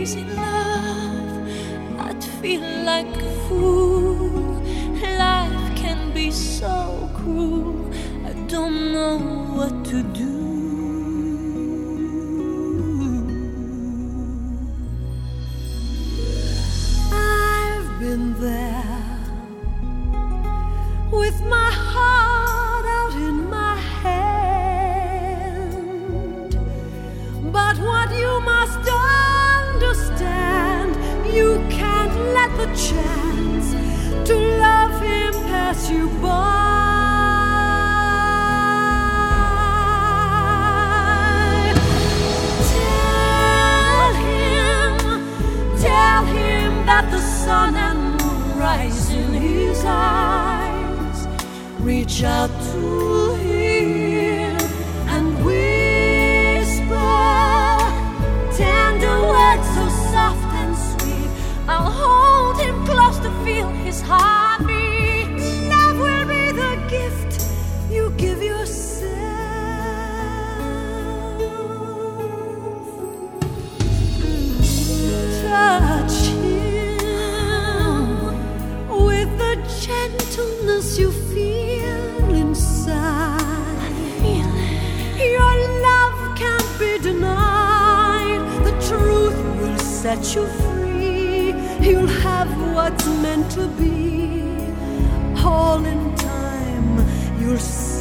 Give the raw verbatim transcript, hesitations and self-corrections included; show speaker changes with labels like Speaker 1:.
Speaker 1: crazy love, I'd feel like a fool. Life can be so cruel, I don't know what to do. I've been there with my heart out in my hand, but what you must understand, you can't let the chance to love him pass you by. Tell him, tell him that the sun and moon rise in his eyes. Reach out to him and whisper tender words so soft and sweet. I'll hold him close to feel his heartbeat. Love will be the gift you give yourself. Touch him with the gentleness you feel inside. I feel it. Your love can't be denied. The truth will set you free. You'll have what's meant to be. All in time, you'll see.